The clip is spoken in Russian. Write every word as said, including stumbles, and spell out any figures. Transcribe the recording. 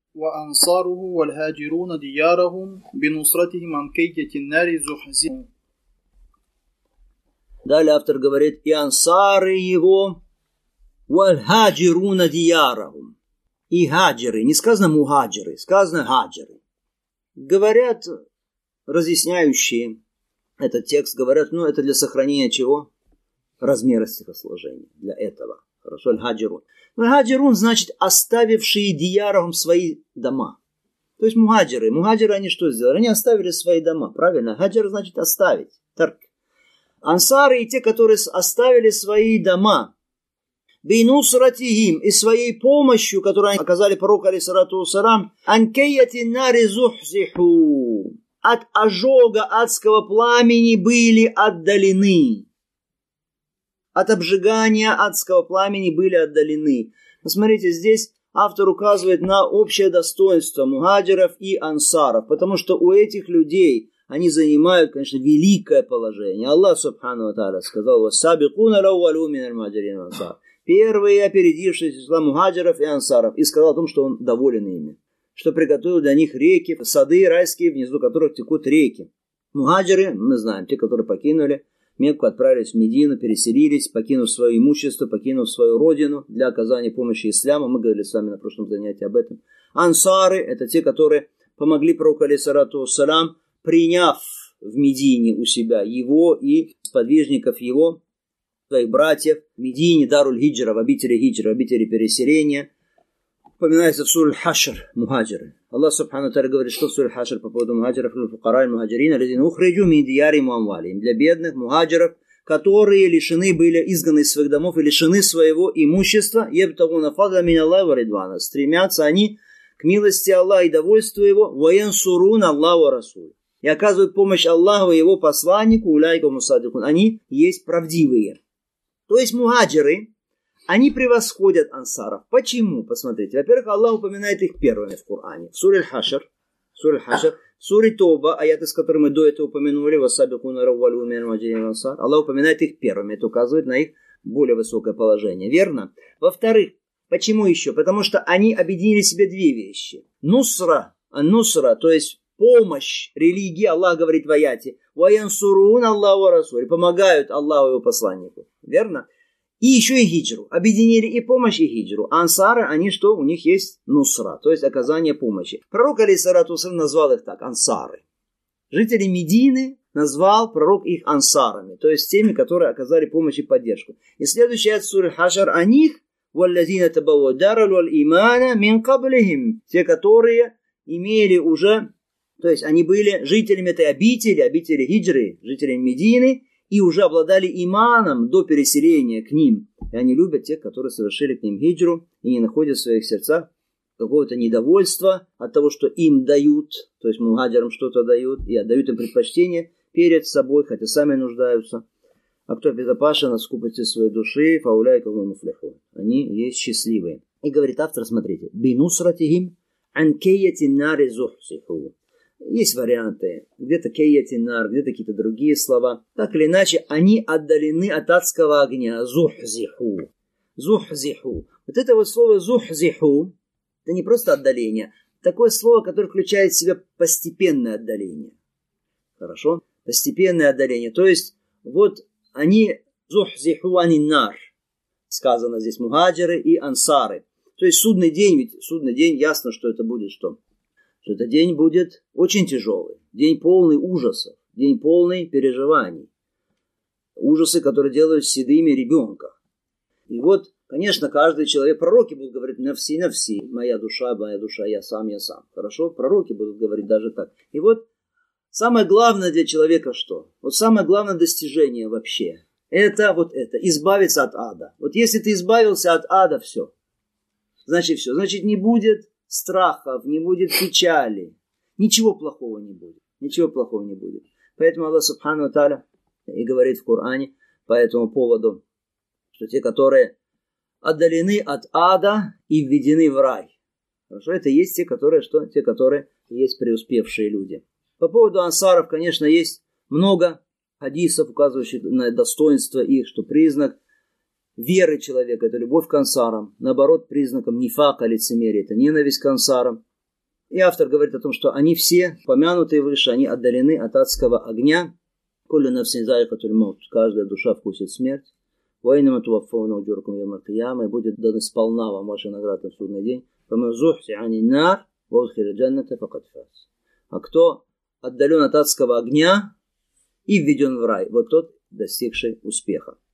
وأنصاره والهاجرون ديارهم بنصرتهم عن كيدة النار زحزحوا. Далее автор говорит, и ансары его, вальхаджируна диярахум. И хаджиры, не сказано мухаджиры, сказано хаджиры. Говорят, разъясняющие этот текст, говорят, ну это для сохранения чего? Размера стихосложения, для этого. Хорошо, аль-хаджирун. Аль-хаджирун значит оставившие диярахум свои дома. То есть мухаджиры. Мухаджиры они что сделали? Они оставили свои дома, правильно? Хаджир значит оставить. Тарк. Ансары и те, которые оставили свои дома, бинусратихим, и своей помощью, которую они оказали пророку алейхиссалату вассалам, анкейяти нари зухзиху, от ожога адского пламени были отдалены. От обжигания адского пламени были отдалены. Посмотрите, здесь автор указывает на общее достоинство мухаджиров и ансаров, потому что у этих людей они занимают, конечно, великое положение. Аллах субхану ва тааля сказал: «Вассабикуна лауалу миналь мухаджирин ва ансар». Первые опередившие числа мухаджиров и ансаров. И сказал о том, что он доволен ими. Что приготовил для них реки, сады райские, внизу которых текут реки. Мухаджиры, мы знаем, те, которые покинули Мекку, отправились в Медину, переселились, покинув свое имущество, покинув свою родину для оказания помощи исламу. Мы говорили с вами на прошлом занятии об этом. Ансары – это те, которые помогли пророку алейхиссалату вассалам, приняв в Медине у себя его и сподвижников его, своих братьев, в Медине, Даруль-Хиджра, в обители Хиджра, в обители переселения. Упоминается в суре Аль-Хашр мухаджиры. Аллах субхану тааля говорит, что в суре Аль-Хашр по поводу мухаджиров, фукара мухаджирин, аллазина ухриджу мин диярихим ва амвалихим, для бедных мухаджиров, которые лишены были, изгнаны из своих домов и лишены своего имущества, ебтагуна фадла мин Аллахи ва ридвана, стремятся они к милости Аллаха и довольству его, ва янсуруна Аллаху ва расуль, и оказывают помощь Аллаху и его посланнику, уляйка мусадикун, они есть правдивые. То есть мухаджиры, они превосходят ансаров. Почему? Посмотрите. Во-первых, Аллах упоминает их первыми в Коране. В суре Аль-Хашр, суре Аль-Хашр, в суре Тоба, аяты, с которыми мы до этого упомянули, вассабикуна лауалу миналь мухаджирин ва ансар, Аллах упоминает их первыми. Это указывает на их более высокое положение. Верно? Во-вторых, почему еще? Потому что они объединили в себе две вещи. Нусра, нусра, то есть помощь религии, Аллах говорит в аяте, «Ваянсурун Аллаху ва расуль», помогают Аллаху и его посланнику. Верно? И еще и хиджру. Объединили и помощь, и хиджру. А ансары, они что? У них есть нусра, то есть оказание помощи. Пророк алейхиссалату вассалам назвал их так, ансары. Жители Медины назвал пророк их ансарами, то есть теми, которые оказали помощь и поддержку. И следующий аят суры Хашр о них, «Валлазина табаввау ад-дара валь имана мин каблихим», те, которые имели уже, то есть они были жителями этой обители, обители хиджры, жителями Медины, и уже обладали иманом до переселения к ним. И они любят тех, которые совершили к ним хиджру, и не находят в своих сердцах какого-то недовольства от того, что им дают, то есть мухаджирам что-то дают, и отдают им предпочтение перед собой, хотя сами нуждаются. А кто обезопасен от скупости своей души, фауляйка гум муфлихун. Они есть счастливые. И говорит автор, смотрите, бинусратихим анкейяти нари зухсиху. Есть варианты, где-то кейятинар, где-то какие-то другие слова. Так или иначе, они отдалены от адского огня. Зухзиху. Зухзиху. Вот это вот слово зухзиху, это не просто отдаление. Такое слово, которое включает в себя постепенное отдаление. Хорошо? Постепенное отдаление. То есть, вот они зухзиху аниннар. Сказано здесь мухаджиры и ансары. То есть, судный день, ведь судный день, ясно, что это будет что? Что этот день будет очень тяжелый, день полный ужасов, день полный переживаний. Ужасы, которые делают седыми ребенка. И вот, конечно, каждый человек, пророки будут говорить «навси, навси», «моя душа, моя душа, я сам, я сам». Хорошо? Пророки будут говорить даже так. И вот самое главное для человека что? Вот самое главное достижение вообще. Это вот это, избавиться от ада. Вот если ты избавился от ада, все. Значит, все. Значит, не будет страхов, не будет печали. Ничего плохого не будет. Ничего плохого не будет. Поэтому Аллах субхану ва тааля и говорит в Коране по этому поводу, что те, которые отдалены от ада и введены в рай. Хорошо, это есть те, которые что? Те, которые есть преуспевшие люди. По поводу ансаров, конечно, есть много хадисов, указывающих на достоинство их, что признак веры человека – это любовь к ансарам. Наоборот, признаком нифака, лицемерия – это ненависть к ансарам. И автор говорит о том, что они все, помянутые выше, они отдалены от адского огня. Куллю нафсин заикатуль маут. Каждая душа вкусит смерть. Вайнама туаффауна уджуракум яумаль кияма. И будет дан сполна вам ваша награда в судный день. Фаман зухзиха анин нар ва удхиля джанната факад фаз. А кто отдален от адского огня и введен в рай, вот тот, достигший успеха.